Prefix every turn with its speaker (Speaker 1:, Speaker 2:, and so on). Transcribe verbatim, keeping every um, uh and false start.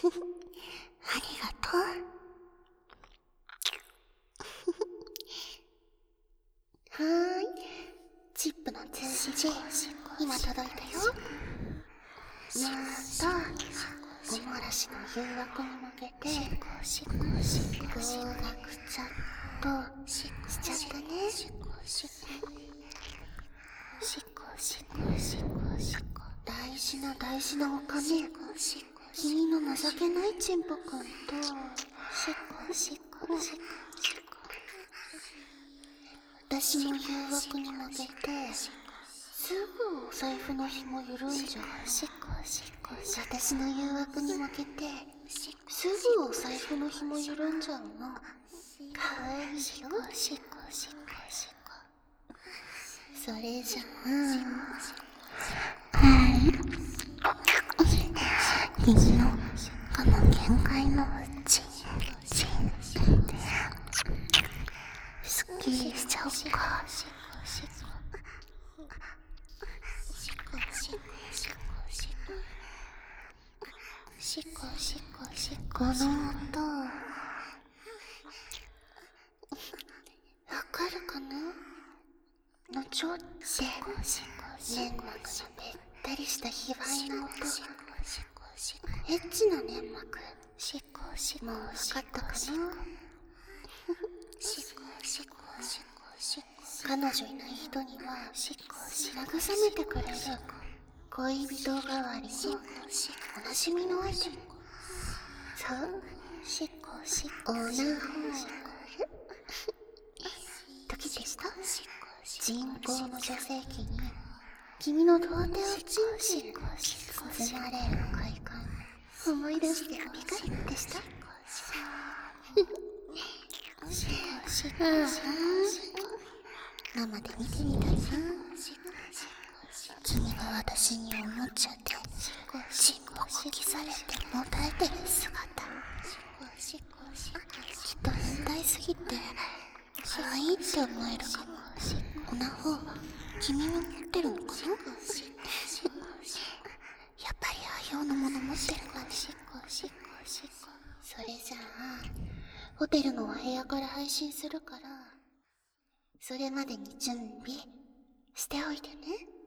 Speaker 1: ありがとう。はーい。チップの通知、今届いたよ。なんと、おもらしの誘惑に向けて、合格チャットしちゃったね。大事な大事なお金、君の情けないチンポくんと、私の誘惑に負けて、すぐお財布の紐緩んじゃう。私の誘惑に負けて、すぐお財布の紐緩んじゃうの。かわいいよ。それじゃあ、はい。君の我慢限界のうち、すっきりしちゃおうか。この音、わかるかな？のちょって粘膜のべったりした卑猥な音。エッチな粘膜、もうわかったかな？彼女いない人には慰めてくれる恋人代わりのおなじみのアイテム。そう、オーナーホール。ドキでした？人工の女性器に君の両手をチンチン包まれる快感、思い出してピカッでした。ああ、生で見てみたいな。君が私におもちゃでチンポこきされてもたえてる姿、きっと変態すぎて可愛いって思えるかも。オナホ君も持ってるのかな？やっぱりああいうのもの持ってるんだね。それじゃあホテルのお部屋から配信するから、それまでに準備しておいてね。